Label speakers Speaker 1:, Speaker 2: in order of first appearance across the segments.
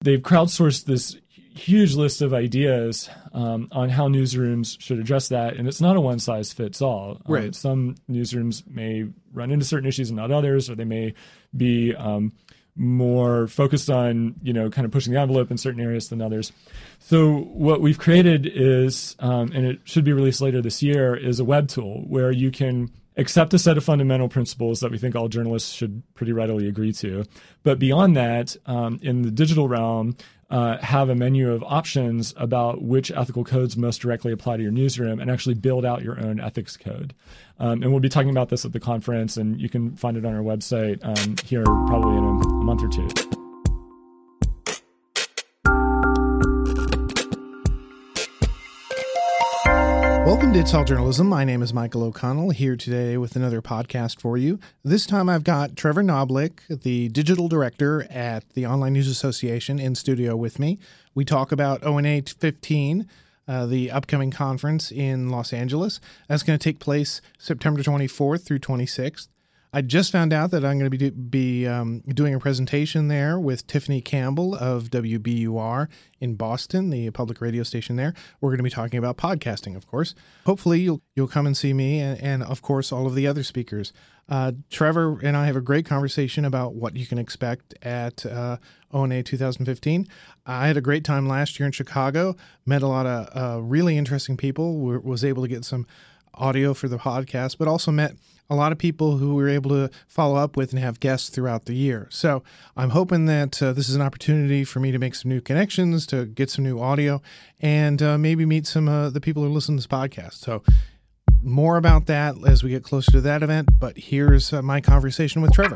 Speaker 1: they've crowdsourced this huge list of ideas on how newsrooms should address that, and it's not a one-size-fits-all.
Speaker 2: Right.
Speaker 1: Some newsrooms may run into certain issues and not others, or they may be more focused on, kind of pushing the envelope in certain areas than others. So what we've created is, and it should be released later this year, is a web tool where you can accept a set of fundamental principles that we think all journalists should pretty readily agree to. But beyond that, in the digital realm, have a menu of options about which ethical codes most directly apply to your newsroom and actually build out your own ethics code. And we'll be talking about this at the conference, and you can find it on our website here probably in a month or two.
Speaker 2: Welcome to It's All Journalism. My name is Michael O'Connell, here today with another podcast for you. This time I've got Trevor Noblick, the digital director at the Online News Association, in studio with me. We talk about ONA 15, the upcoming conference in Los Angeles. That's going to take place September 24th through 26th. I just found out that I'm going to be doing a presentation there with Tiffany Campbell of WBUR in Boston, the public radio station there. We're going to be talking about podcasting, of course. Hopefully you'll come and see me and of course, all of the other speakers. Trevor and I have a great conversation about what you can expect at ONA 2015. I had a great time last year in Chicago, met a lot of really interesting people, was able to get some audio for the podcast, but also met a lot of people who we were able to follow up with and have guests throughout the year. So I'm hoping that this is an opportunity for me to make some new connections, to get some new audio, and maybe meet some of the people who listen to this podcast. So more about that as we get closer to that event, but here's my conversation with Trevor.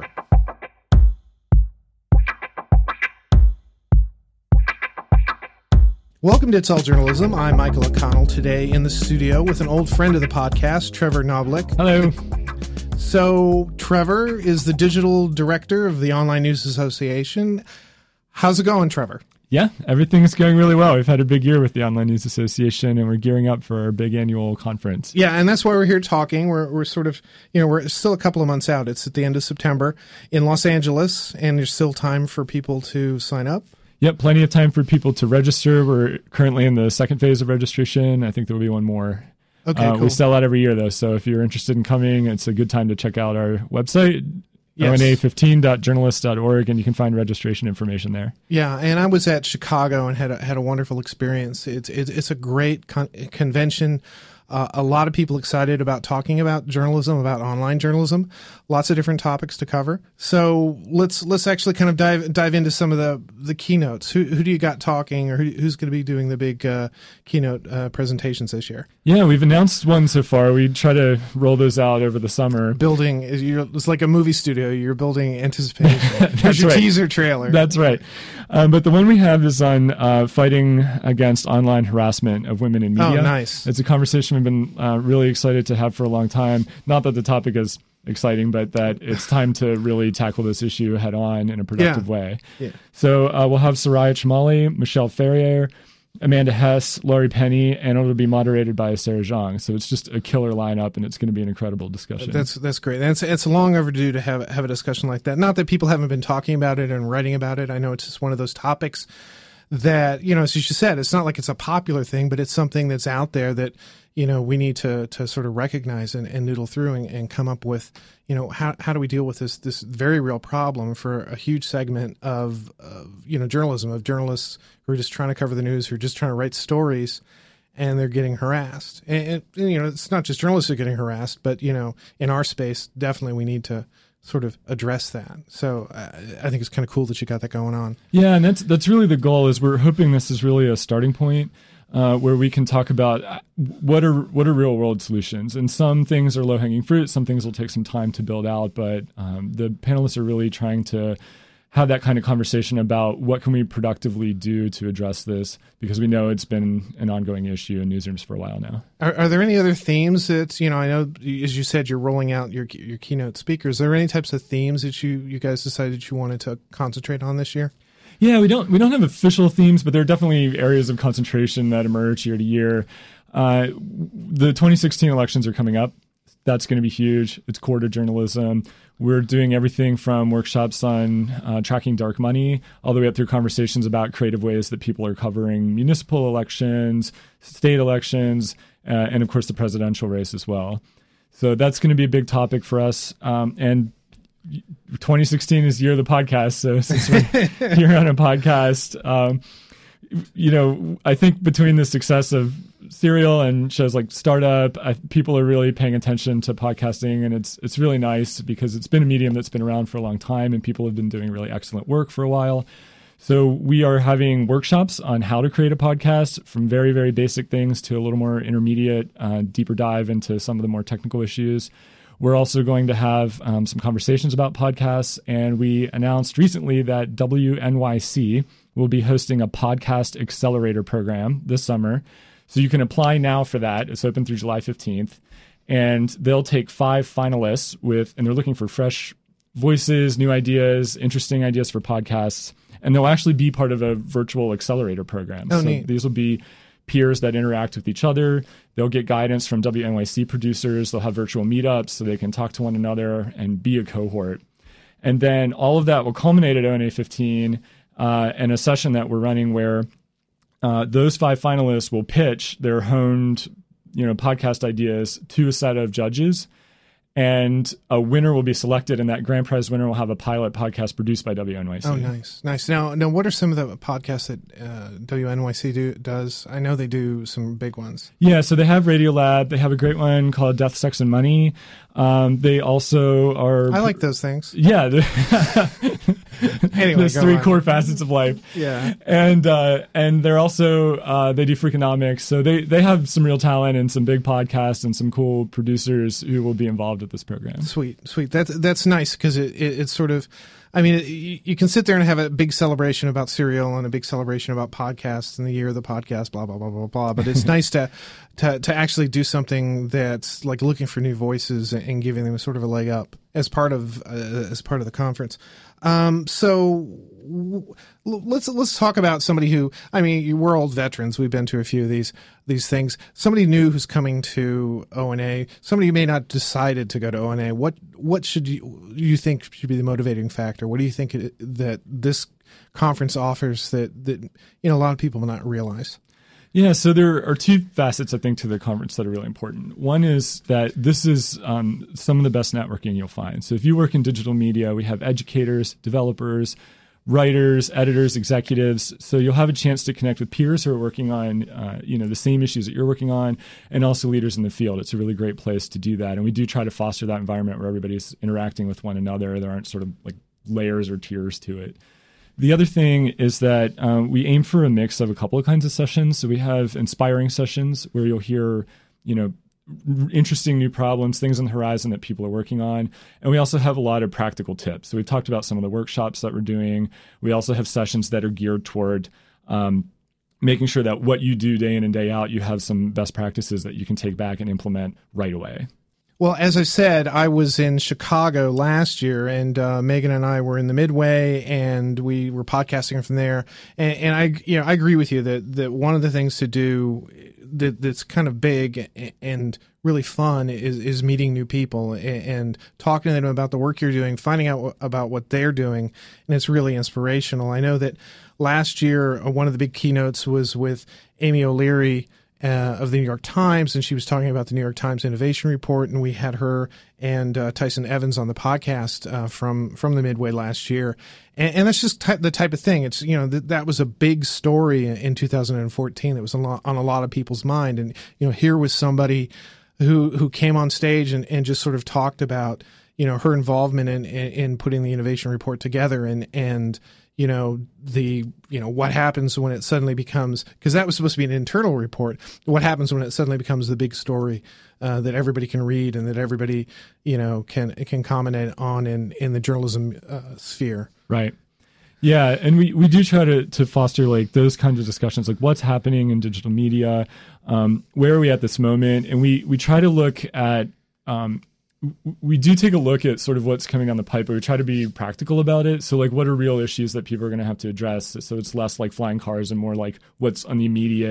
Speaker 2: Welcome to It's All Journalism. I'm Michael O'Connell, today in the studio with an old friend of the podcast, Trevor Noblick.
Speaker 1: Hello.
Speaker 2: So Trevor is the digital director of the Online News Association. How's it going, Trevor?
Speaker 1: Yeah, everything's going really well. We've had a big year with the Online News Association, and we're gearing up for our big annual conference.
Speaker 2: Yeah, and that's why we're here talking. We're sort of, we're still a couple of months out. It's at the end of September in Los Angeles, and there's still time for people to sign up.
Speaker 1: Yep, plenty of time for people to register. We're currently in the second phase of registration. I think there will be one more.
Speaker 2: Okay, cool.
Speaker 1: We sell out every year, though, so if you're interested in coming, it's a good time to check out our website,
Speaker 2: yes.
Speaker 1: ona15.journalist.org, and you can find registration information there.
Speaker 2: Yeah, and I was at Chicago and had a wonderful experience. It's a great convention. A lot of people excited about talking about journalism, about online journalism. Lots of different topics to cover. So let's actually kind of dive into some of the keynotes. Who do you got talking, or who's going to be doing the big keynote presentations this year?
Speaker 1: Yeah, we've announced one so far. We try to roll those out over the summer.
Speaker 2: It's like a movie studio. You're building anticipation.
Speaker 1: That's
Speaker 2: your
Speaker 1: right.
Speaker 2: Teaser trailer.
Speaker 1: That's right. But the one we have is on fighting against online harassment of women in media.
Speaker 2: Oh, nice.
Speaker 1: It's a conversation we've been really excited to have for a long time. Not that the topic is exciting, but that it's time to really tackle this issue head on in a productive way.
Speaker 2: Yeah.
Speaker 1: So we'll have Soraya Chumali, Michelle Ferrier, Amanda Hess, Laurie Penny, and it'll be moderated by Sarah Zhang. So it's just a killer lineup, and it's going to be an incredible discussion.
Speaker 2: That's great. It's long overdue to have a discussion like that. Not that people haven't been talking about it and writing about it. I know it's just one of those topics that, as you said, it's not like it's a popular thing, but it's something that's out there that, we need to sort of recognize and noodle through and come up with, how do we deal with this very real problem for a huge segment of journalism, of journalists who are just trying to cover the news, who are just trying to write stories, and they're getting harassed. And it's not just journalists who are getting harassed, but, in our space, definitely we need to sort of address that. So I think it's kind of cool that you got that going on.
Speaker 1: Yeah, and that's really the goal. Is we're hoping this is really a starting point where we can talk about what are real world solutions. And some things are low hanging fruit. Some things will take some time to build out. But the panelists are really trying to have that kind of conversation about what can we productively do to address this, because we know it's been an ongoing issue in newsrooms for a while now.
Speaker 2: Are there any other themes that, I know, as you said, you're rolling out your keynote speakers. Are there any types of themes that you guys decided you wanted to concentrate on this year?
Speaker 1: Yeah, we don't have official themes, but there are definitely areas of concentration that emerge year to year. The 2016 elections are coming up. That's going to be huge. It's core to journalism. We're doing everything from workshops on tracking dark money all the way up through conversations about creative ways that people are covering municipal elections, state elections, and of course the presidential race as well. So that's going to be a big topic for us. And 2016 is the year of the podcast. So since we're here on a podcast, I think between the success of Serial and shows like Startup, people are really paying attention to podcasting, and it's really nice because it's been a medium that's been around for a long time, and people have been doing really excellent work for a while. So we are having workshops on how to create a podcast, from very, very basic things to a little more intermediate, deeper dive into some of the more technical issues. We're also going to have some conversations about podcasts, and we announced recently that WNYC will be hosting a podcast accelerator program this summer. So you can apply now for that. It's open through July 15th. And they'll take 5 finalists and they're looking for fresh voices, new ideas, interesting ideas for podcasts. And they'll actually be part of a virtual accelerator program.
Speaker 2: Oh,
Speaker 1: so
Speaker 2: neat.
Speaker 1: These will be peers that interact with each other. They'll get guidance from WNYC producers. They'll have virtual meetups so they can talk to one another and be a cohort. And then all of that will culminate at ONA 15 and a session that we're running where those 5 finalists will pitch their honed, podcast ideas to a set of judges, and a winner will be selected, and that grand prize winner will have a pilot podcast produced by WNYC.
Speaker 2: Oh, nice. Now, what are some of the podcasts that WNYC does? I know they do some big ones.
Speaker 1: Yeah, so they have Radiolab. They have a great one called Death, Sex, and Money. They also are...
Speaker 2: I like those things.
Speaker 1: Yeah.
Speaker 2: Anyway,
Speaker 1: there's 3 core facets of life.
Speaker 2: Yeah.
Speaker 1: And they're also, they do Freakonomics. So they have some real talent and some big podcasts and some cool producers who will be involved with this program.
Speaker 2: Sweet. That's nice because it's sort of, I mean, you can sit there and have a big celebration about Serial and a big celebration about podcasts and the year of the podcast, blah, blah, blah, blah, blah. But it's nice to actually do something that's like looking for new voices and giving them sort of a leg up as part of the conference. Let's talk about somebody who, I mean, we're old veterans. We've been to a few of these things. Somebody new who's coming to ONA, somebody who may not decided to go to ONA. What should you think should be the motivating factor? What do you think that this conference offers that a lot of people will not realize?
Speaker 1: Yeah, so there are 2 facets, I think, to the conference that are really important. One is that this is some of the best networking you'll find. So if you work in digital media, we have educators, developers, writers, editors, executives. So you'll have a chance to connect with peers who are working on the same issues that you're working on, and also leaders in the field. It's a really great place to do that. And we do try to foster that environment where everybody's interacting with one another. There aren't sort of like layers or tiers to it. The other thing is that we aim for a mix of a couple of kinds of sessions. So we have inspiring sessions where you'll hear, interesting new problems, things on the horizon that people are working on. And we also have a lot of practical tips. So we talked about some of the workshops that we're doing. We also have sessions that are geared toward making sure that what you do day in and day out, you have some best practices that you can take back and implement right away.
Speaker 2: Well, as I said, I was in Chicago last year, and Megan and I were in the Midway, and we were podcasting from there. And I agree with you that one of the things to do that's kind of big and really fun is meeting new people and talking to them about the work you're doing, finding out about what they're doing, and it's really inspirational. I know that last year one of the big keynotes was with Amy O'Leary of the New York Times, and she was talking about the New York Times Innovation Report, and we had her and Tyson Evans on the podcast from the Midway last year, and that's just the type of thing. It's that was a big story in 2014 that was on a lot of people's mind, and here was somebody who came on stage and just sort of talked about her involvement in putting the Innovation Report together and what happens when it suddenly becomes, because that was supposed to be an internal report, what happens when it suddenly becomes the big story that everybody can read and that everybody can comment on in the journalism sphere.
Speaker 1: Right. Yeah, and we do try to foster like those kinds of discussions, like what's happening in digital media, where are we at this moment, and we try to look at we do take a look at sort of what's coming down the pipe, but we try to be practical about it. So like what are real issues that people are going to have to address? So it's less like flying cars and more like what's on the immediate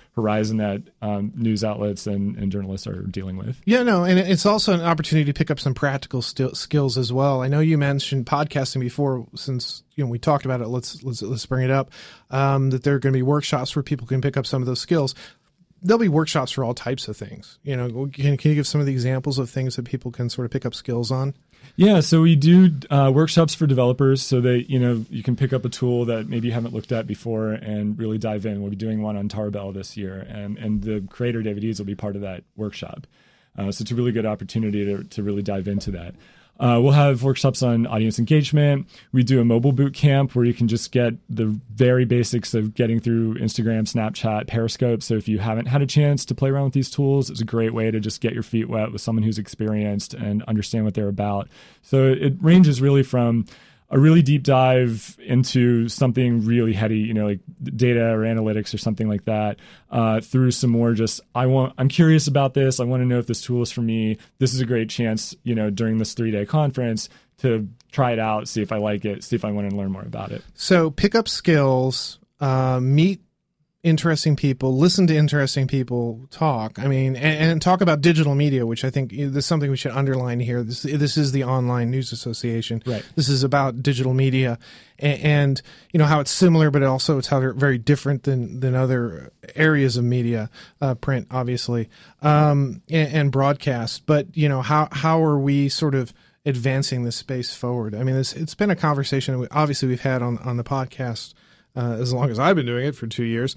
Speaker 1: horizon that news outlets and journalists are dealing with.
Speaker 2: Yeah, no, and it's also an opportunity to pick up some practical skills as well. I know you mentioned podcasting before, since we talked about it. Let's bring it up. That there are going to be workshops where people can pick up some of those skills. There'll be workshops for all types of things. Can you give some of the examples of things that people can sort of pick up skills on?
Speaker 1: Yeah, so we do workshops for developers so that, you can pick up a tool that maybe you haven't looked at before and really dive in. We'll be doing one on Tarbell this year, and the creator DVDs will be part of that workshop. So it's a really good opportunity to really dive into that. We'll have workshops on audience engagement. We do a mobile boot camp where you can just get the very basics of getting through Instagram, Snapchat, Periscope. So if you haven't had a chance to play around with these tools, it's a great way to just get your feet wet with someone who's experienced and understand what they're about. So it ranges really from a really deep dive into something really heady, like data or analytics or something like that, through some more just, I'm curious about this. I want to know if this tool is for me. This is a great chance, during this 3-day conference to try it out, see if I like it, see if I want to learn more about it.
Speaker 2: So pick up skills, meet interesting people, listen to interesting people talk. I mean, and talk about digital media, which I think is something we should underline here. This is the Online News Association.
Speaker 1: Right.
Speaker 2: This is about digital media and how it's similar, but also it's how they're very different than other areas of media, print, obviously, and broadcast. But, how are we sort of advancing this space forward? I mean, it's been a conversation that we've had on the podcast as long as I've been doing it for 2 years,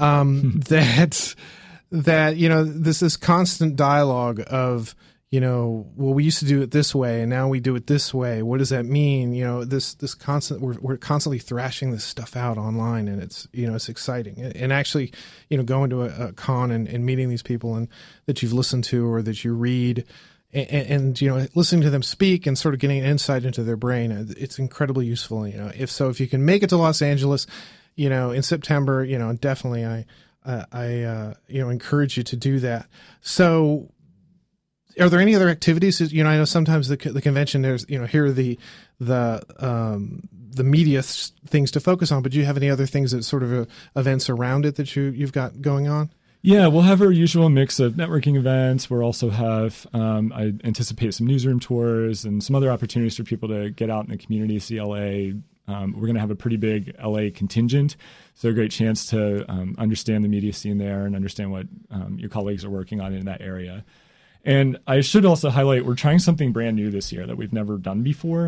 Speaker 2: that this constant dialogue of, well, we used to do it this way and now we do it this way. What does that mean? This constant, we're constantly thrashing this stuff out online, and it's exciting. And actually, going to a con and meeting these people and that you've listened to or that you read, and listening to them speak and sort of getting an insight into their brain, it's incredibly useful. If you can make it to Los Angeles, in September, definitely I encourage you to do that. So, are there any other activities? I know sometimes the convention, there's here are the media things to focus on, but do you have any other things that sort of events around it that you've got going on?
Speaker 1: Yeah, we'll have our usual mix of networking events. We'll also have, I anticipate some newsroom tours and some other opportunities for people to get out in the community, see LA. We're going to have a pretty big LA contingent, so a great chance to understand the media scene there and understand what your colleagues are working on in that area. And I should also highlight, we're trying something brand new this year that we've never done before.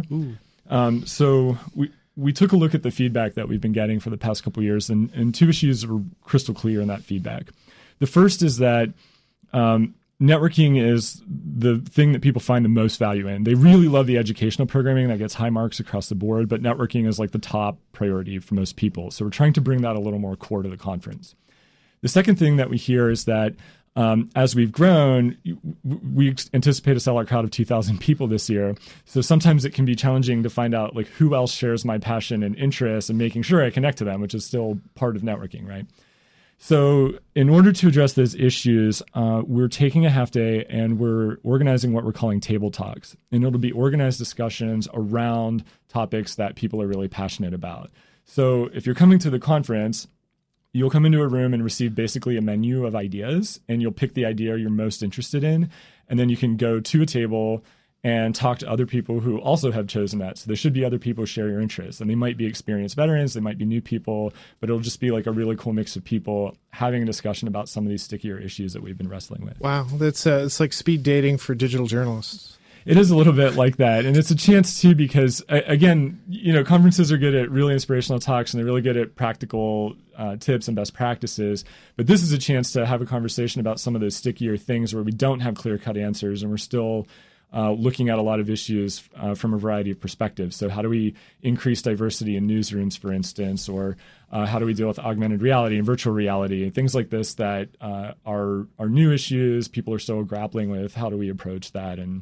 Speaker 1: So we took a look at the feedback that we've been getting for the past couple of years, and two issues were crystal clear in that feedback. The first is that networking is the thing that people find the most value in. They really love the educational programming that gets high marks across the board, but networking is like the top priority for most people. So we're trying to bring that a little more core to the conference. The second thing that we hear is that as we've grown, we anticipate a sellout crowd of 2,000 people this year. So sometimes it can be challenging to find out who else shares my passion and interest, and making sure I connect to them, which is still part of networking, right? So in order to address those issues, we're taking a half day and we're organizing what we're calling table talks. And it'll be organized discussions around topics that people are really passionate about. So if you're coming to the conference, you'll come into a room and receive basically a menu of ideas, and you'll pick the idea you're most interested in. And then you can go to a table and talk to other people who also have chosen that. So there should be other people who share your interests, and they might be experienced veterans, they might be new people, but it'll just be a really cool mix of people having a discussion about some of these stickier issues that we've been wrestling with.
Speaker 2: Wow, that's it's like speed dating for digital journalists.
Speaker 1: It is a little bit like that. And it's a chance too, because again, conferences are good at really inspirational talks, and they're really good at practical tips and best practices. But this is a chance to have a conversation about some of those stickier things where we don't have clear-cut answers, and we're still looking at a lot of issues from a variety of perspectives. So how do we increase diversity in newsrooms, for instance, or how do we deal with augmented reality and virtual reality and things like this that are new issues people are still grappling with? How do we approach that? And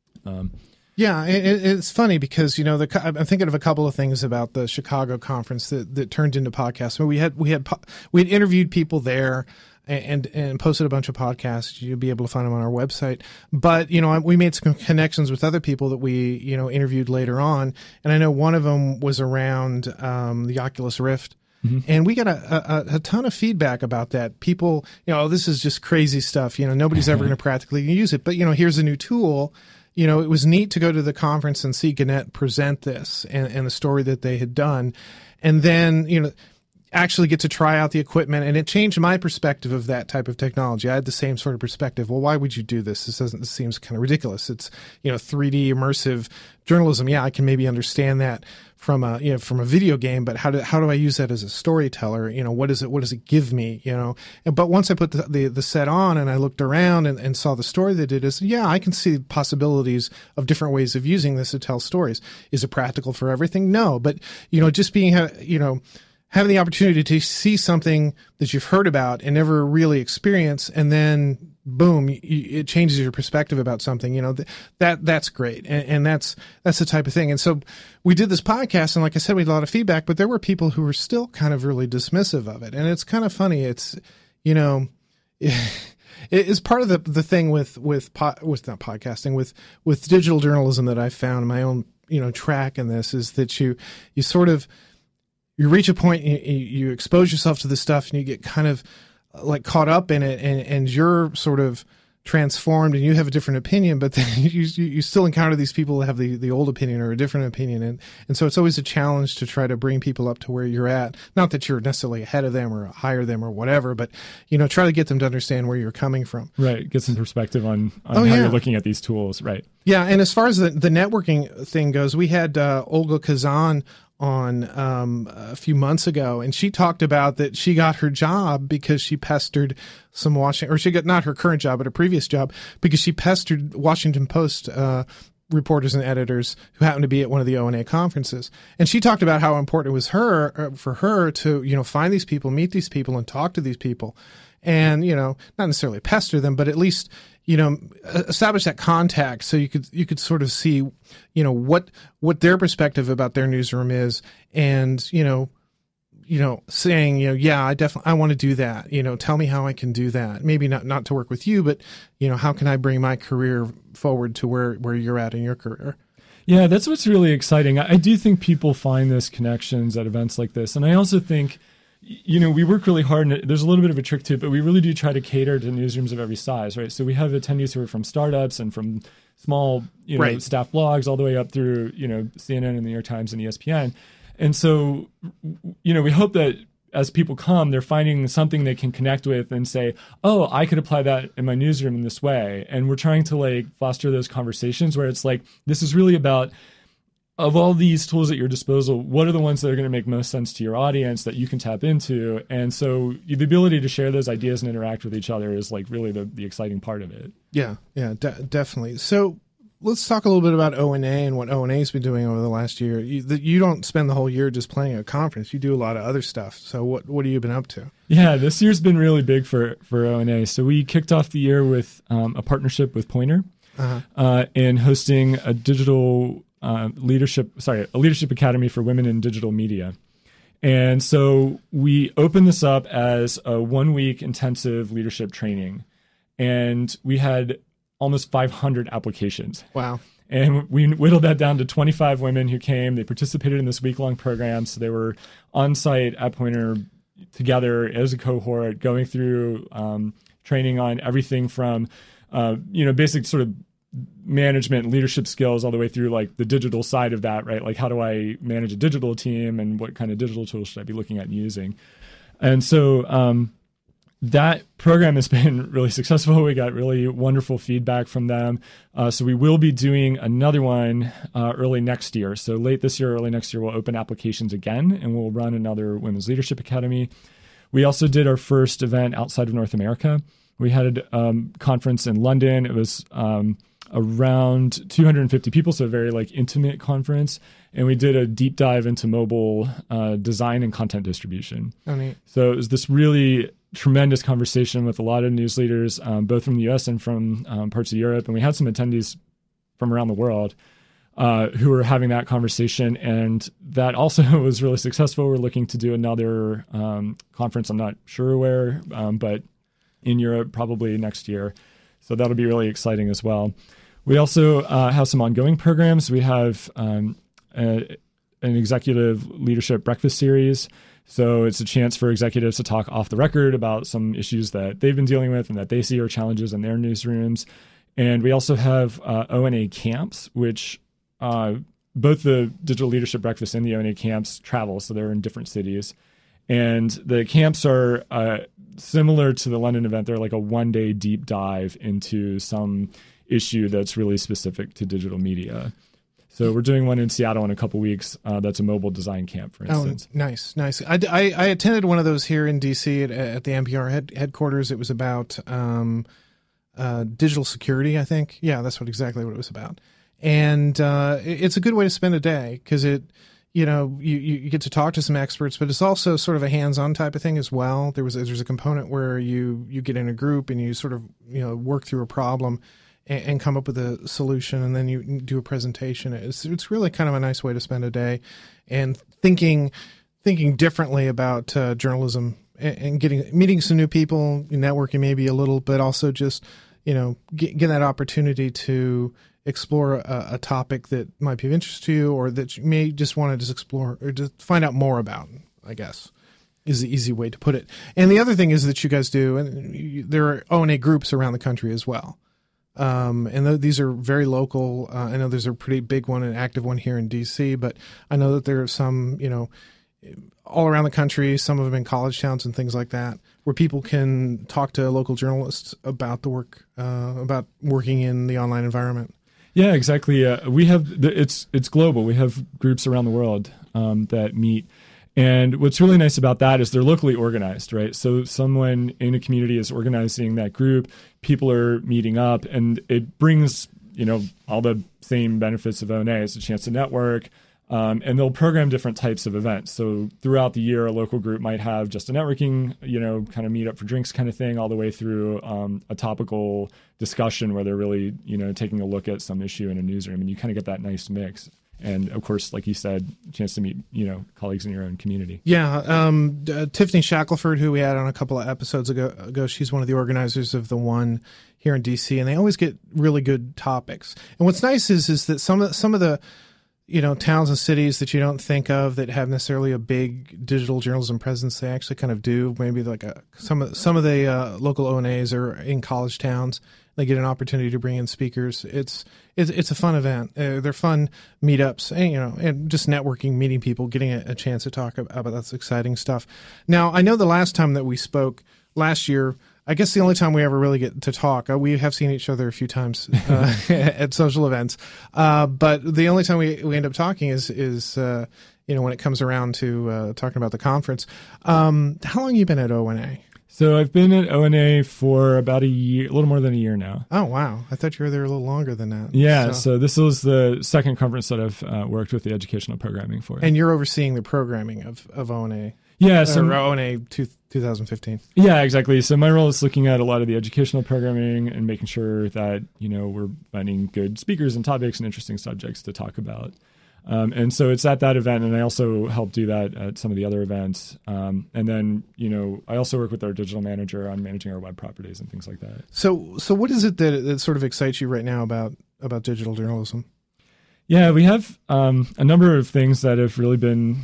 Speaker 2: yeah, it's funny because I'm thinking of a couple of things about the Chicago conference that turned into podcasts. We had interviewed people there and posted a bunch of podcasts. You'll be able to find them on our website. But we made some connections with other people that we interviewed later on, and I know one of them was around the Oculus Rift. And we got a ton of feedback about that. People, this is just crazy stuff. Nobody's ever going to practically use it. But, here's a new tool. It was neat to go to the conference and see Gannett present this and the story that they had done. And then, actually get to try out the equipment, and it changed my perspective of that type of technology. I had the same sort of perspective. Well, why would you do this? This seems kind of ridiculous. It's 3D immersive journalism. Yeah, I can maybe understand that from a video game, but how do I use that as a storyteller? What does it give me? But once I put the set on and I looked around and saw the story they did, I can see possibilities of different ways of using this to tell stories. Is it practical for everything? No, but just being having the opportunity to see something that you've heard about and never really experienced, and then boom, it changes your perspective about something. That's great, and that's the type of thing. And so we did this podcast, and like I said, we had a lot of feedback, but there were people who were still kind of really dismissive of it, and it's kind of funny. It's it's part of the thing with not podcasting, with digital journalism that I found in my own track in this, is that you sort of you reach a point, you expose yourself to this stuff, and you get kind of like caught up in it, and you're sort of transformed, and you have a different opinion, but then you still encounter these people that have the old opinion or a different opinion, and so it's always a challenge to try to bring people up to where you're at. Not that you're necessarily ahead of them or higher them or whatever, but try to get them to understand where you're coming from.
Speaker 1: Right, get some perspective on how you're looking at these tools. Right.
Speaker 2: Yeah, and as far as the networking thing goes, we had Olga Kazan on a few months ago, and she talked about that she got her job because she pestered some she got not her current job, but a previous job, because she pestered Washington Post reporters and editors who happened to be at one of the ONA conferences. And she talked about how important it was for her to find these people, meet these people, and talk to these people, and not necessarily pester them, but at least establish that contact, so you could sort of see, what their perspective about their newsroom is, and saying, I want to do that. Tell me how I can do that. Maybe not to work with you, but how can I bring my career forward to where you're at in your career?
Speaker 1: Yeah, that's what's really exciting. I do think people find those connections at events like this, and I also think, we work really hard, and there's a little bit of a trick to it, but we really do try to cater to newsrooms of every size, right? So we have attendees who are from startups and from small,
Speaker 2: right,
Speaker 1: staff blogs all the way up through, CNN and the New York Times and ESPN. And so, we hope that as people come, they're finding something they can connect with and say, oh, I could apply that in my newsroom in this way. And we're trying to foster those conversations where it's this is really about, of all these tools at your disposal, what are the ones that are going to make most sense to your audience that you can tap into? And so the ability to share those ideas and interact with each other is really the exciting part of it.
Speaker 2: Yeah, definitely. So let's talk a little bit about ONA and what ONA has been doing over the last year. You don't spend the whole year just playing at a conference. You do a lot of other stuff. So what have you been up to?
Speaker 1: Yeah, this year's been really big for ONA. So we kicked off the year with a partnership with Poynter in hosting a digital a leadership academy for women in digital media. And so we opened this up as a 1-week intensive leadership training, and we had almost 500 applications.
Speaker 2: Wow.
Speaker 1: And we whittled that down to 25 women who came. They participated in this week-long program. So they were on site at Poynter together as a cohort, going through training on everything from basic sort of management and leadership skills all the way through the digital side of that, right? How do I manage a digital team, and what kind of digital tools should I be looking at and using? And so that program has been really successful. We got really wonderful feedback from them. So we will be doing another one early next year. So late this year, early next year, we'll open applications again, and we'll run another Women's Leadership Academy. We also did our first event outside of North America. We had a conference in London. It was around 250 people, so a very intimate conference, and we did a deep dive into mobile design and content distribution.
Speaker 2: Oh, neat. So
Speaker 1: it was this really tremendous conversation with a lot of news leaders, both from the U.S. and from parts of Europe, and we had some attendees from around the world who were having that conversation, and that also was really successful. We're looking to do another conference. I'm not sure where, but in Europe probably next year. So that'll be really exciting as well. We also have some ongoing programs. We have an executive leadership breakfast series. So it's a chance for executives to talk off the record about some issues that they've been dealing with and that they see are challenges in their newsrooms. And we also have ONA camps, which both the Digital Leadership Breakfast and the ONA camps travel, so they're in different cities. And the camps are similar to the London event. They're like a one-day deep dive into some issue that's really specific to digital media. So we're doing one in Seattle in a couple weeks. That's a mobile design camp, for instance.
Speaker 2: Oh, nice. I attended one of those here in D.C. at the NPR headquarters. It was about digital security, I think. Yeah, that's exactly what it was about. And it's a good way to spend a day because you get to talk to some experts, but it's also sort of a hands-on type of thing as well. There's a component where you get in a group and you sort of work through a problem and come up with a solution, and then you do a presentation. It's really kind of a nice way to spend a day, and thinking differently about journalism and meeting some new people, networking maybe a little, but also just get that opportunity to explore a topic that might be of interest to you, or that you may just want to just explore or just find out more about, I guess, is the easy way to put it. And the other thing is that you guys do, and there are ONA groups around the country as well. And these are very local. I know there's a pretty big one, an active one here in D.C., but I know that there are some, all around the country, some of them in college towns and things like that, where people can talk to local journalists about the work, about working in the online environment.
Speaker 1: Yeah, exactly. We have it's global. We have groups around the world that meet. And what's really nice about that is they're locally organized, right? So someone in a community is organizing that group. People are meeting up, and it brings, all the same benefits of ONA. It's a chance to network, and they'll program different types of events. So throughout the year, a local group might have just a networking, kind of meet up for drinks kind of thing, all the way through a topical discussion where they're really, taking a look at some issue in a newsroom, and you kind of get that nice mix. And of course, like you said, a chance to meet, colleagues in your own community. Yeah.
Speaker 2: Tiffany Shackelford, who we had on a couple of episodes ago, she's one of the organizers of the one here in DC, and they always get really good topics. And what's nice is that some of the, towns and cities that you don't think of that have necessarily a big digital journalism presence, they actually kind of do. Maybe like some of the local ONAs are in college towns. They get an opportunity to bring in speakers. It's a fun event. They're fun meetups, and just networking, meeting people, getting a chance to talk about that exciting stuff. Now, I know the last time that we spoke last year, I guess the only time we ever really get to talk, we have seen each other a few times at social events, but the only time we end up talking is when it comes around to talking about the conference. How long have you been at ONA?
Speaker 1: So I've been at ONA for about a year, a little more than a year now.
Speaker 2: Oh, wow. I thought you were there a little longer than that.
Speaker 1: Yeah, so this was the second conference that I've worked with the educational programming for.
Speaker 2: And you're overseeing the programming of ONA.
Speaker 1: Yeah, so
Speaker 2: ONA 2015.
Speaker 1: Yeah, exactly. So my role is looking at a lot of the educational programming and making sure that, we're finding good speakers and topics and interesting subjects to talk about. And so it's at that event, and I also help do that at some of the other events. And then, I also work with our digital manager on managing our web properties and things like that.
Speaker 2: So what is it that sort of excites you right now about digital journalism?
Speaker 1: Yeah, we have a number of things that have really been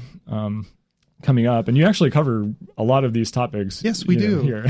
Speaker 1: coming up, and you actually cover a lot of these topics.
Speaker 2: Yes, we do
Speaker 1: here.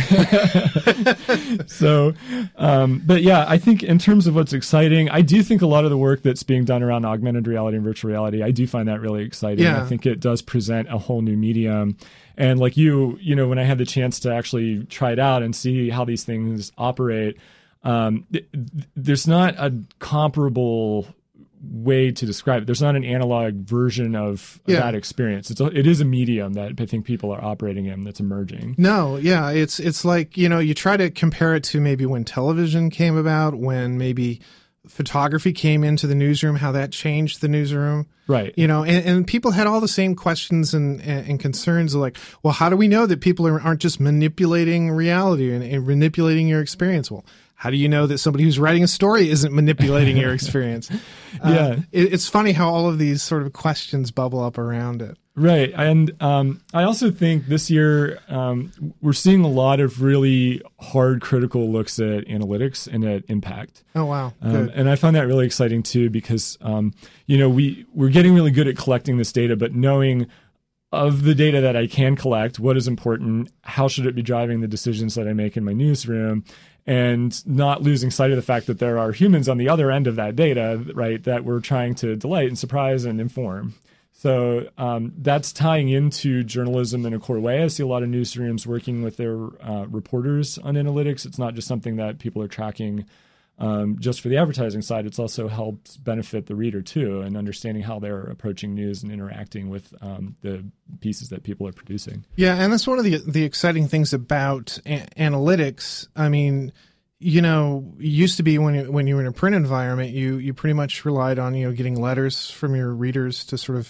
Speaker 1: So, but yeah, I think in terms of what's exciting, I do think a lot of the work that's being done around augmented reality and virtual reality, I do find that really exciting.
Speaker 2: Yeah.
Speaker 1: I think it does present a whole new medium. And like when I had the chance to actually try it out and see how these things operate, there's not a comparable way to describe it. There's not an analog version of that experience. It is a medium that I think people are operating in that's emerging.
Speaker 2: No, yeah, it's like, you try to compare it to maybe when television came about, when maybe photography came into the newsroom, how that changed the newsroom.
Speaker 1: Right.
Speaker 2: And people had all the same questions and concerns like, well, how do we know that people aren't just manipulating reality and manipulating your experience? Well, how do you know that somebody who's writing a story isn't manipulating your experience?
Speaker 1: Yeah.
Speaker 2: It's funny how all of these sort of questions bubble up around it.
Speaker 1: Right. And I also think this year we're seeing a lot of really hard critical looks at analytics and at impact.
Speaker 2: Oh, wow. Good.
Speaker 1: And I find that really exciting, too, because, we're getting really good at collecting this data, but knowing of the data that I can collect, what is important, how should it be driving the decisions that I make in my newsroom, and not losing sight of the fact that there are humans on the other end of that data, right, that we're trying to delight and surprise and inform. So that's tying into journalism in a core way. I see a lot of newsrooms working with their reporters on analytics. It's not just something that people are tracking just for the advertising side. It's also helps benefit the reader too, and understanding how they're approaching news and interacting with the pieces that people are producing.
Speaker 2: Yeah, and that's one of the exciting things about analytics. I mean, you know, it used to be when you were in a print environment, you pretty much relied on, you know, getting letters from your readers to sort of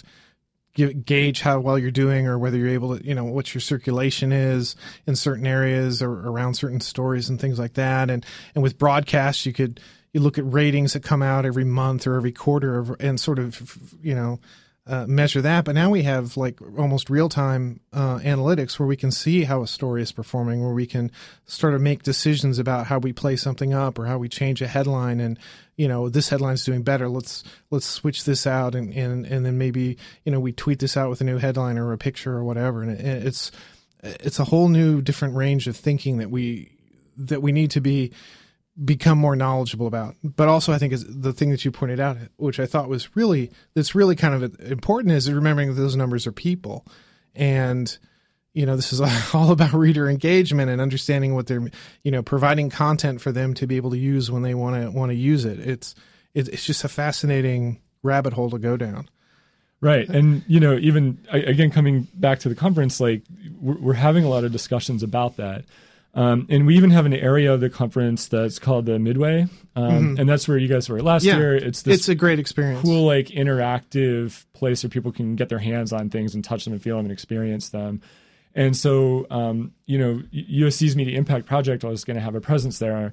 Speaker 2: gauge how well you're doing, or whether you're able to, you know, what your circulation is in certain areas or around certain stories and things like that. And with broadcasts, you look at ratings that come out every month or every quarter and sort of, you know, measure that. But now we have like almost real-time analytics where we can see how a story is performing, where we can sort of make decisions about how we play something up or how we change a headline. And, you know, this headline's doing better. Let's switch this out, and then maybe, you know, we tweet this out with a new headline or a picture or whatever. And it's a whole new different range of thinking that we need to become more knowledgeable about. But also, I think is the thing that you pointed out, which I thought was that's really kind of important, is remembering that those numbers are people. And, you know, this is all about reader engagement and understanding what they're, you know, providing content for them to be able to use when they want to use it. It's just a fascinating rabbit hole to go down.
Speaker 1: Right. And, you know, even again, coming back to the conference, like we're having a lot of discussions about that. And we even have an area of the conference that's called the Midway. And that's where you guys were last year. It's
Speaker 2: a great experience.
Speaker 1: Cool, like interactive place where people can get their hands on things and touch them and feel them and experience them. And so, you know, USC's Media Impact Project is going to have a presence there.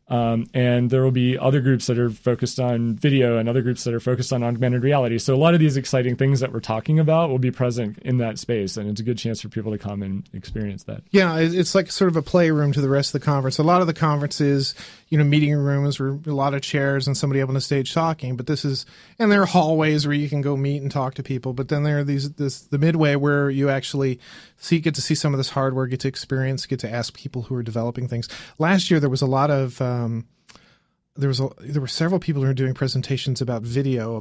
Speaker 1: And there will be other groups that are focused on video and other groups that are focused on augmented reality. So a lot of these exciting things that we're talking about will be present in that space, and it's a good chance for people to come and experience that. Yeah,
Speaker 2: it's like sort of a playroom to the rest of the conference. A lot of the conferences, you know, meeting rooms where a lot of chairs and somebody up on the stage talking, but and there are hallways where you can go meet and talk to people. But then there are the Midway where you actually get to see some of this hardware, get to ask people who are developing things. Last year there was a lot of there were several people who were doing presentations about video,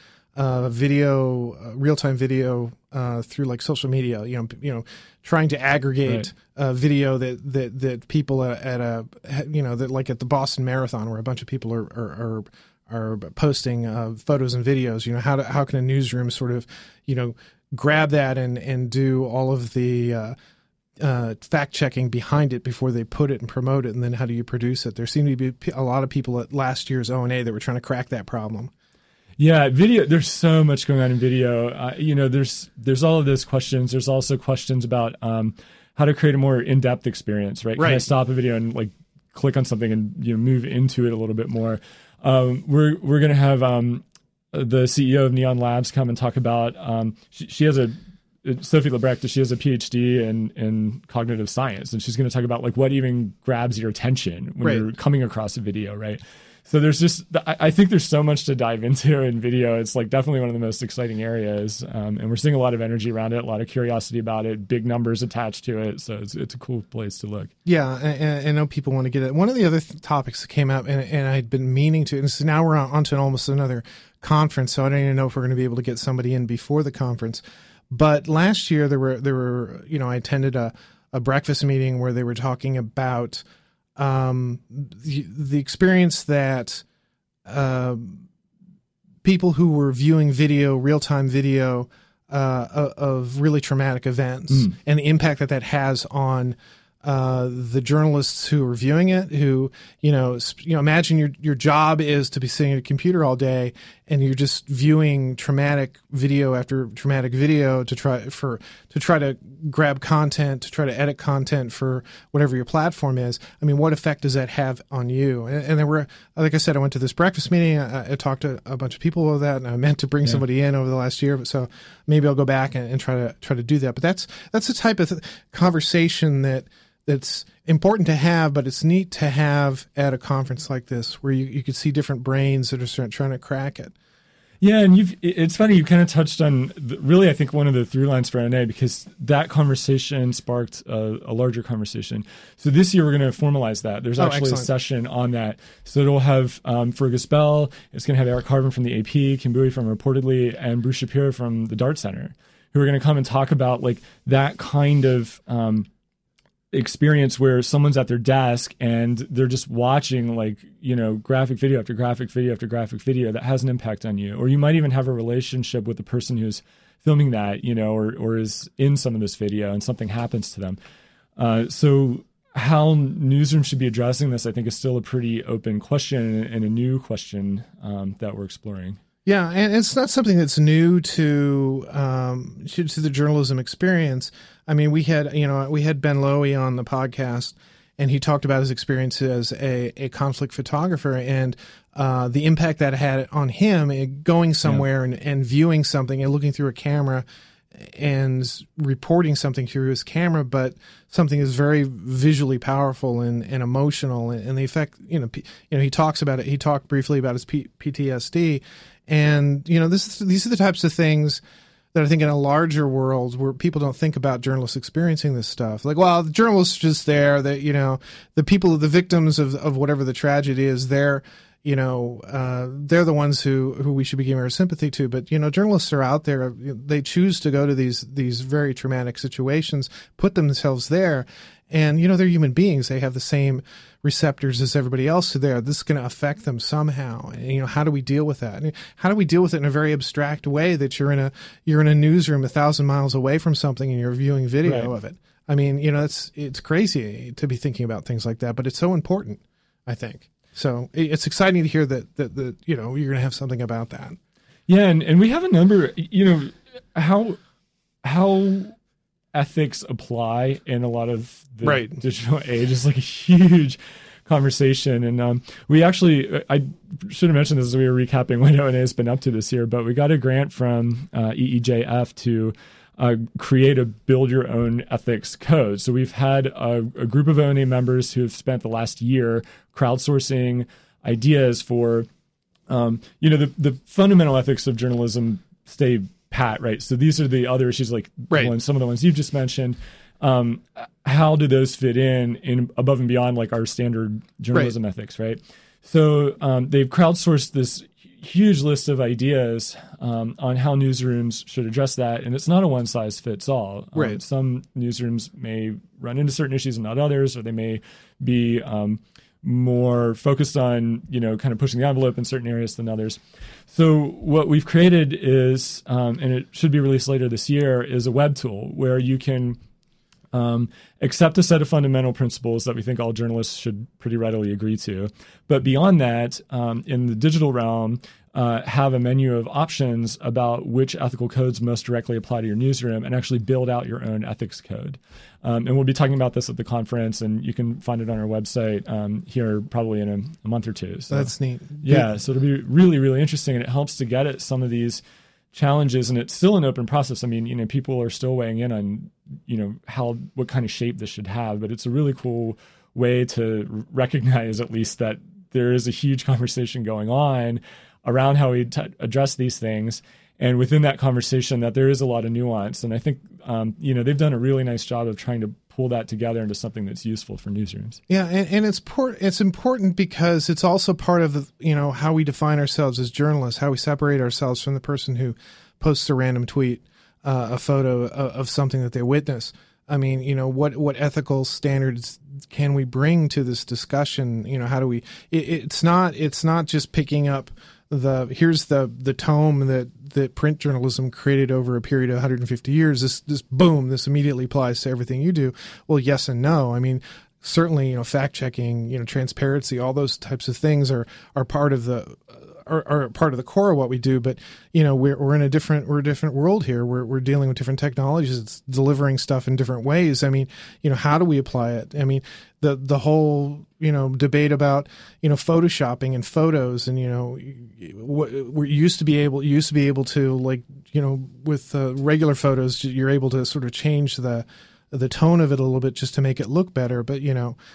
Speaker 2: real-time video through like social media. You know, trying to aggregate video that people that like at the Boston Marathon, where a bunch of people are posting photos and videos. You know, how can a newsroom sort of, you know, grab that and do all of the fact checking behind it before they put it and promote it, and then how do you produce it? There seemed to be a lot of people at last year's O&A that were trying to crack that problem.
Speaker 1: Yeah, video. There's so much going on in video. You know, there's all of those questions. There's also questions about how to create a more in-depth experience. Right? Can I stop a video and like click on something and, you know, move into it a little bit more? We're going to have the CEO of Neon Labs come and talk about. She has Sophie Lebrecht, she has a PhD in cognitive science, and she's going to talk about like what even grabs your attention when you're coming across a video, right? So I think there's so much to dive into in video. It's like definitely one of the most exciting areas, and we're seeing a lot of energy around it, a lot of curiosity about it, big numbers attached to it. So it's a cool place to look.
Speaker 2: Yeah, and I know people want to get it. One of the other topics that came up, and I'd been meaning to, and so now we're on to almost another conference, so I don't even know if we're going to be able to get somebody in before the conference. But last year there were you know, I attended a breakfast meeting where they were talking about the experience that people who were viewing video, real-time video of really traumatic events and the impact that has on the journalists who are viewing it, who, you know, imagine your job is to be sitting at a computer all day and you're just viewing traumatic video after traumatic video to try to grab content, to try to edit content for whatever your platform is. I mean, what effect does that have on you? And there were, like I said, I went to this breakfast meeting. I talked to a bunch of people about that, and I meant to bring somebody in over the last year, so maybe I'll go back and try to do that. But that's the type of conversation that's important to have, but it's neat to have at a conference like this where you could see different brains that are trying to crack it.
Speaker 1: Yeah, and it's funny, you kind of touched on really, I think, one of the through lines for NA, because that conversation sparked a larger conversation. So this year we're going to formalize that. There's actually a session on that. So it'll have Fergus Bell, it's going to have Eric Harvin from the AP, Kim Bowie from Reportedly, and Bruce Shapiro from the Dart Center, who are going to come and talk about like that kind of experience where someone's at their desk and they're just watching like, you know, graphic video after graphic video after graphic video that has an impact on you. Or you might even have a relationship with the person who's filming that, you know, or is in some of this video and something happens to them. So how newsrooms should be addressing this, I think, is still a pretty open question and a new question that we're exploring.
Speaker 2: Yeah, and it's not something that's new to the journalism experience. I mean, we had Ben Lowy on the podcast, and he talked about his experience as a conflict photographer and the impact that had on him going somewhere and viewing something and looking through a camera and reporting something through his camera, but something is very visually powerful and emotional, and the effect. He talks about it. He talked briefly about his PTSD. And, you know, these are the types of things that I think in a larger world where people don't think about journalists experiencing this stuff. Like, well, the journalists are just there, that, you know, the victims of whatever the tragedy is, they're the ones who we should be giving our sympathy to. But, you know, journalists are out there. They choose to go to these very traumatic situations, put themselves there. And, you know, they're human beings. They have the same receptors as everybody else there. This is going to affect them somehow. And, you know, how do we deal with that? And how do we deal with it in a very abstract way that you're in a newsroom 1,000 miles away from something and you're viewing video of it? I mean, you know, it's crazy to be thinking about things like that, but it's so important, I think. So it's exciting to hear that you know, you're going to have something about that.
Speaker 1: Yeah. And we have a number, you know, how ethics apply in a lot of the digital age is like a huge conversation. And we actually, I should have mentioned this as we were recapping what ONA has been up to this year, but we got a grant from EEJF to create a build your own ethics code. So we've had a group of ONA members who have spent the last year crowdsourcing ideas for, you know, the fundamental ethics of journalism stay pat, right? So these are the other issues, like some of the ones you've just mentioned. How do those fit in above and beyond like our standard journalism ethics, right? So they've crowdsourced this huge list of ideas on how newsrooms should address that, and it's not a one size fits all. Some newsrooms may run into certain issues and not others, or they may be more focused on, you know, kind of pushing the envelope in certain areas than others. So what we've created is, and it should be released later this year, is a web tool where you can accept a set of fundamental principles that we think all journalists should pretty readily agree to. But beyond that, in the digital realm, have a menu of options about which ethical codes most directly apply to your newsroom and actually build out your own ethics code. And we'll be talking about this at the conference, and you can find it on our website here probably in a month or two. So
Speaker 2: that's neat.
Speaker 1: Yeah, so it'll be really, really interesting, and it helps to get at some of these challenges, and it's still an open process. I mean, you know, people are still weighing in on, you know, what kind of shape this should have, but it's a really cool way to recognize at least that there is a huge conversation going on around how we address these things, and within that conversation that there is a lot of nuance. And I think, you know, they've done a really nice job of trying to pull that together into something that's useful for newsrooms.
Speaker 2: Yeah, and it's important because it's also part of, you know, how we define ourselves as journalists, how we separate ourselves from the person who posts a random tweet, a photo of something that they witness. I mean, you know, what ethical standards can we bring to this discussion? You know, how do we? It's not just picking up here's the tome that print journalism created over a period of 150 years. This immediately applies to everything you do. Well, yes and no. I mean, certainly, you know, fact checking, you know, transparency, all those types of things are part of the are part of the core of what we do. But, you know, we're in a different world here. We're dealing with different technologies. It's delivering stuff in different ways. I mean, you know, how do we apply it? I mean, the whole, you know, debate about, you know, photoshopping and photos, and, you know, we used to be able to, like, you know, with regular photos, you're able to sort of change the tone of it a little bit just to make it look better. But, you know,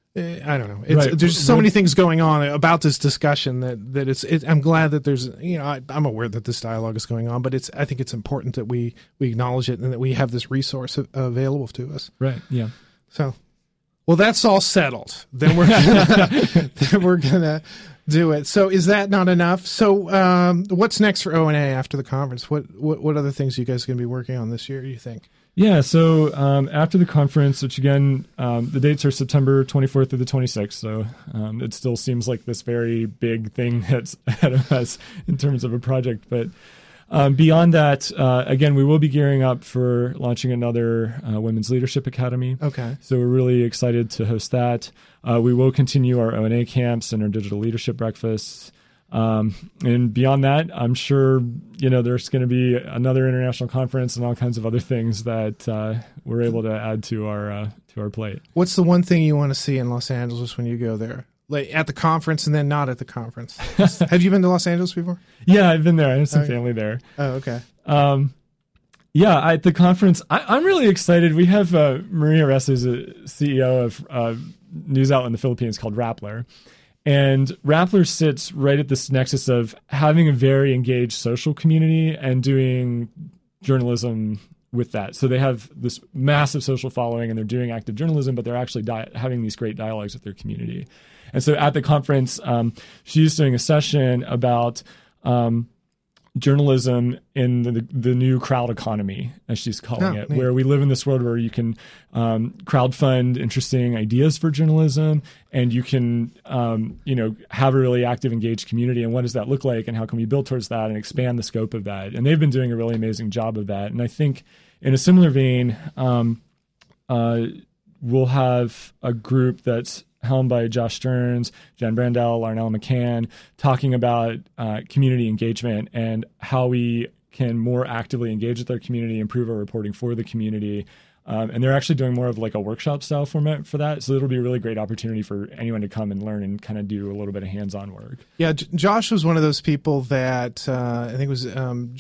Speaker 2: I don't know. There's so many things going on about this discussion that I'm glad that there's, I'm aware that this dialogue is going on, but I think it's important that we acknowledge it and that we have this resource available to us.
Speaker 1: Right. Yeah.
Speaker 2: So, well, that's all settled. Then we're gonna do it. So, is that not enough? So, what's next for ONA after the conference? What other things are you guys going to be working on this year, you think?
Speaker 1: Yeah, so after the conference, which again, the dates are September 24th through the 26th, so it still seems like this very big thing that's ahead of us in terms of a project. But beyond that, again, we will be gearing up for launching another Women's Leadership Academy.
Speaker 2: Okay.
Speaker 1: So we're really excited to host that. We will continue our ONA camps and our digital leadership breakfasts. And beyond that, I'm sure, there's going to be another international conference and all kinds of other things that we're able to add to our plate.
Speaker 2: What's the one thing you want to see in Los Angeles when you go there? Like at the conference and then not at the conference? Have you been to Los Angeles before?
Speaker 1: Yeah, I've been there. I have some family there.
Speaker 2: Oh, okay.
Speaker 1: Yeah, at the conference, I'm really excited. We have Maria Ressa, who's a CEO of news outlet in the Philippines called Rappler. And Rappler sits right at this nexus of having a very engaged social community and doing journalism with that. So they have this massive social following and they're doing active journalism, but they're actually having these great dialogues with their community. And so at the conference, she's doing a session about journalism in the new crowd economy, as she's calling it, where we live in this world where you can crowdfund interesting ideas for journalism, and you can have a really active, engaged community. And what does that look like, and how can we build towards that and expand the scope of that? And they've been doing a really amazing job of that. And I think in a similar vein, we'll have a group that's helmed by Josh Stearns, Jen Brandel, Larnell McCann, talking about community engagement and how we can more actively engage with our community, improve our reporting for the community. And they're actually doing more of like a workshop style format for that. So it'll be a really great opportunity for anyone to come and learn and kind of do a little bit of hands-on work. Yeah,
Speaker 2: Josh was one of those people that I think it was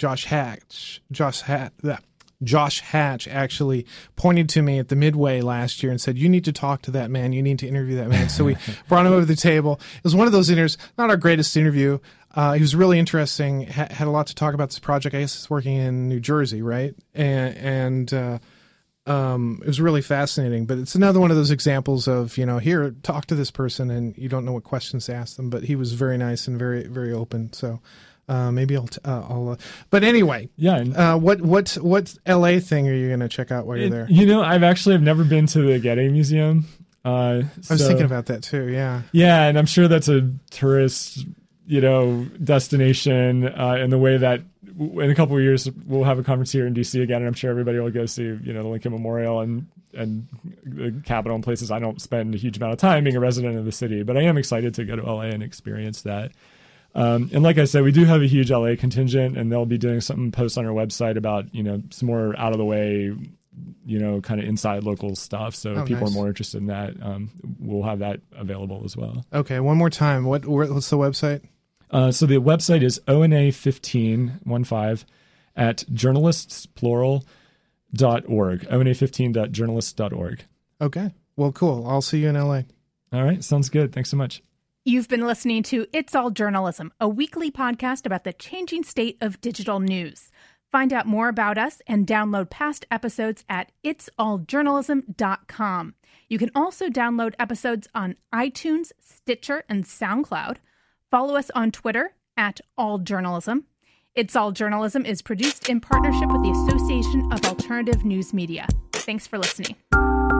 Speaker 2: Josh Hatch actually pointed to me at the Midway last year and said, "You need to talk to that man. You need to interview that man." So we brought him over to the table. It was one of those interviews, not our greatest interview. He was really interesting, had a lot to talk about this project. I guess he's working in New Jersey, right? And it was really fascinating. But it's another one of those examples of, here, talk to this person, and you don't know what questions to ask them. But he was very nice and very, very open. So maybe I'll but anyway,
Speaker 1: yeah.
Speaker 2: What LA thing are you going to check out while you're there?
Speaker 1: I've never been to the Getty Museum.
Speaker 2: I was thinking about that too. Yeah.
Speaker 1: Yeah. And I'm sure that's a tourist, destination, in the way that in a couple of years we'll have a conference here in DC again. And I'm sure everybody will go see, the Lincoln Memorial and the Capitol and places. I don't spend a huge amount of time being a resident of the city, but I am excited to go to LA and experience that. And like I said, we do have a huge LA contingent, and they'll be doing some posts on our website about, some more out of the way, kind of inside local stuff. So if people are more interested in that, we'll have that available as well.
Speaker 2: Okay. One more time. What's the website?
Speaker 1: So the website is ONA15 at journalistsplural.org, ONA15.journalists.org.
Speaker 2: Okay. Well, cool. I'll see you in LA.
Speaker 1: All right. Sounds good. Thanks so much.
Speaker 3: You've been listening to It's All Journalism, a weekly podcast about the changing state of digital news. Find out more about us and download past episodes at itsalljournalism.com. You can also download episodes on iTunes, Stitcher, and SoundCloud. Follow us on Twitter at AllJournalism. It's All Journalism is produced in partnership with the Association of Alternative News Media. Thanks for listening.